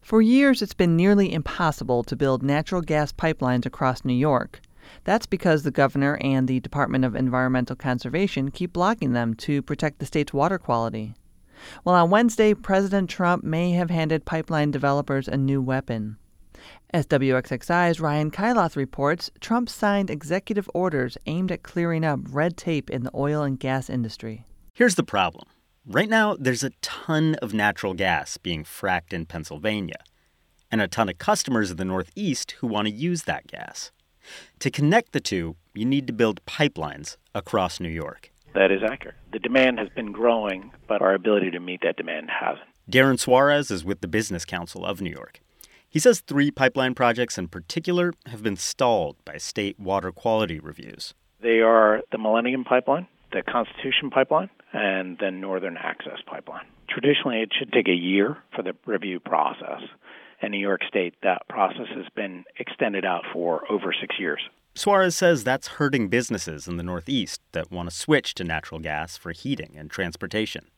For years, it's been nearly impossible to build natural gas pipelines across New York. That's because the governor and the Department of Environmental Conservation keep blocking them to protect the state's water quality. Well, on Wednesday, President Trump may have handed pipeline developers a new weapon. As WXXI's Ryan Kailath reports, Trump signed executive orders aimed at clearing up red tape in the oil and gas industry. Here's the problem. Right now, there's a ton of natural gas being fracked in Pennsylvania, and a ton of customers in the Northeast who want to use that gas. To connect the two, you need to build pipelines across New York. That is accurate. The demand has been growing, but our ability to meet that demand hasn't. Darren Suarez is with the Business Council of New York. He says 3 pipeline projects in particular have been stalled by state water quality reviews. They are the Millennium Pipeline, the Constitution Pipeline, and the Northern Access Pipeline. Traditionally, it should take a year for the review process. In New York State, that process has been extended out for over 6 years. Suarez says that's hurting businesses in the Northeast that want to switch to natural gas for heating and transportation.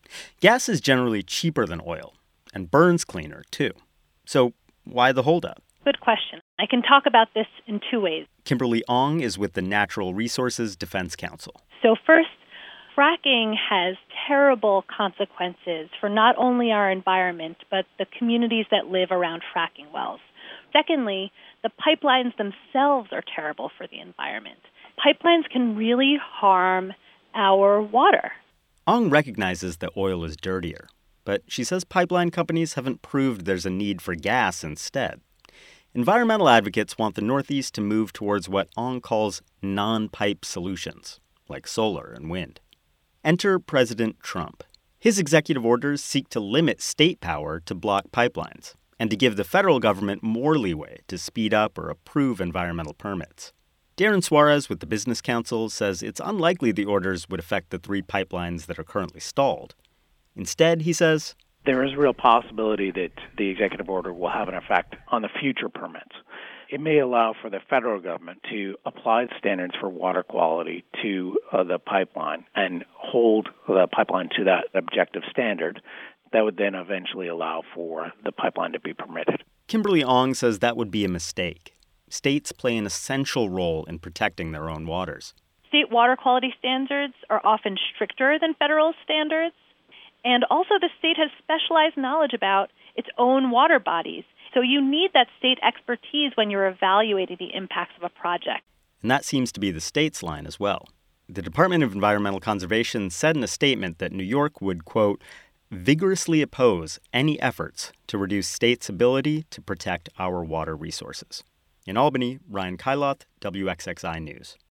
Gas is generally cheaper than oil and burns cleaner, too. So why the holdup? Good question. I can talk about this in 2 ways. Kimberly Ong is with the Natural Resources Defense Council. So first, fracking has terrible consequences for not only our environment, but the communities that live around fracking wells. Secondly, the pipelines themselves are terrible for the environment. Pipelines can really harm our water. Ong recognizes that oil is dirtier, but she says pipeline companies haven't proved there's a need for gas instead. Environmental advocates want the Northeast to move towards what Ong calls non-pipe solutions, like solar and wind. Enter President Trump. His executive orders seek to limit state power to block pipelines and to give the federal government more leeway to speed up or approve environmental permits. Darren Suarez with the Business Council says it's unlikely the orders would affect the 3 pipelines that are currently stalled. Instead, he says, there is a real possibility that the executive order will have an effect on the future permits. It may allow for the federal government to apply standards for water quality to the pipeline and hold the pipeline to that objective standard. That would then eventually allow for the pipeline to be permitted. Kimberly Ong says that would be a mistake. States play an essential role in protecting their own waters. State water quality standards are often stricter than federal standards. And also the state has specialized knowledge about its own water bodies. So you need that state expertise when you're evaluating the impacts of a project. And that seems to be the state's line as well. The Department of Environmental Conservation said in a statement that New York would, quote, vigorously oppose any efforts to reduce states' ability to protect our water resources. In Albany, Ryan Kailath, WXXI News.